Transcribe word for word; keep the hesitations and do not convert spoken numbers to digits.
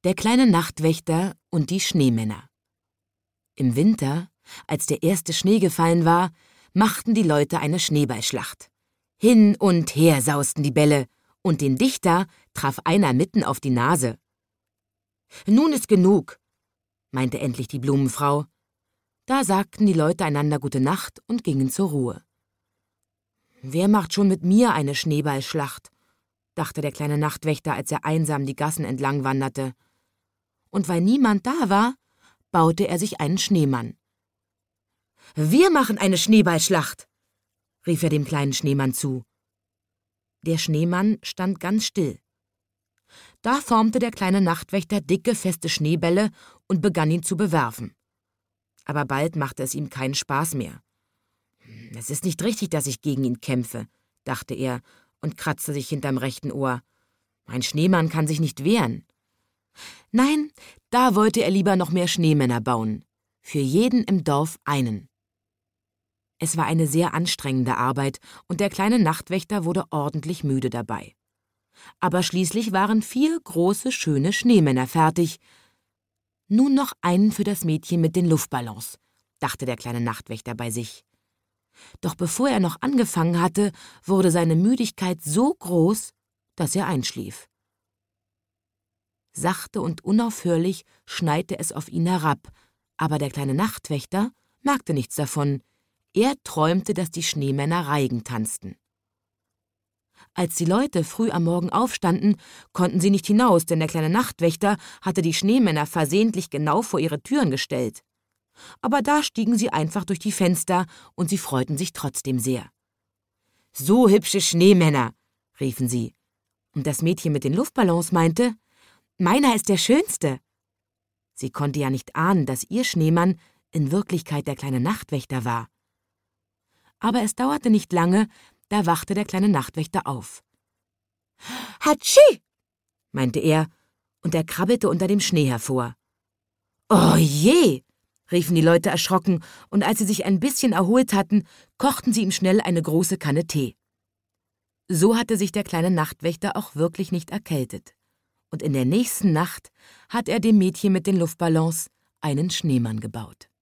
Der kleine Nachtwächter und die Schneemänner. Im Winter, als der erste Schnee gefallen war, machten die Leute eine Schneeballschlacht. Hin und her sausten die Bälle, und den Dichter traf einer mitten auf die Nase. »Nun ist genug«, meinte endlich die Blumenfrau. Da sagten die Leute einander Gute Nacht und gingen zur Ruhe. »Wer macht schon mit mir eine Schneeballschlacht?«, dachte der kleine Nachtwächter, als er einsam die Gassen entlang wanderte. Und weil niemand da war, baute er sich einen Schneemann. »Wir machen eine Schneeballschlacht«, rief er dem kleinen Schneemann zu. Der Schneemann stand ganz still. Da formte der kleine Nachtwächter dicke, feste Schneebälle und begann ihn zu bewerfen. Aber bald machte es ihm keinen Spaß mehr. »Es ist nicht richtig, dass ich gegen ihn kämpfe«, dachte er und kratzte sich hinterm rechten Ohr. »Mein Schneemann kann sich nicht wehren.« Nein, da wollte er lieber noch mehr Schneemänner bauen. Für jeden im Dorf einen. Es war eine sehr anstrengende Arbeit und der kleine Nachtwächter wurde ordentlich müde dabei. Aber schließlich waren vier große, schöne Schneemänner fertig. Nun noch einen für das Mädchen mit den Luftballons, dachte der kleine Nachtwächter bei sich. Doch bevor er noch angefangen hatte, wurde seine Müdigkeit so groß, dass er einschlief. Sachte und unaufhörlich schneite es auf ihn herab, aber der kleine Nachtwächter merkte nichts davon. Er träumte, dass die Schneemänner Reigen tanzten. Als die Leute früh am Morgen aufstanden, konnten sie nicht hinaus, denn der kleine Nachtwächter hatte die Schneemänner versehentlich genau vor ihre Türen gestellt. Aber da stiegen sie einfach durch die Fenster und sie freuten sich trotzdem sehr. »So hübsche Schneemänner«, riefen sie. Und das Mädchen mit den Luftballons meinte, »Meiner ist der schönste.« Sie konnte ja nicht ahnen, dass ihr Schneemann in Wirklichkeit der kleine Nachtwächter war. Aber es dauerte nicht lange, da wachte der kleine Nachtwächter auf. »Hatschi«, meinte er, und er krabbelte unter dem Schnee hervor. »Oh je«, riefen die Leute erschrocken, und als sie sich ein bisschen erholt hatten, kochten sie ihm schnell eine große Kanne Tee. So hatte sich der kleine Nachtwächter auch wirklich nicht erkältet. Und in der nächsten Nacht hat er dem Mädchen mit den Luftballons einen Schneemann gebaut.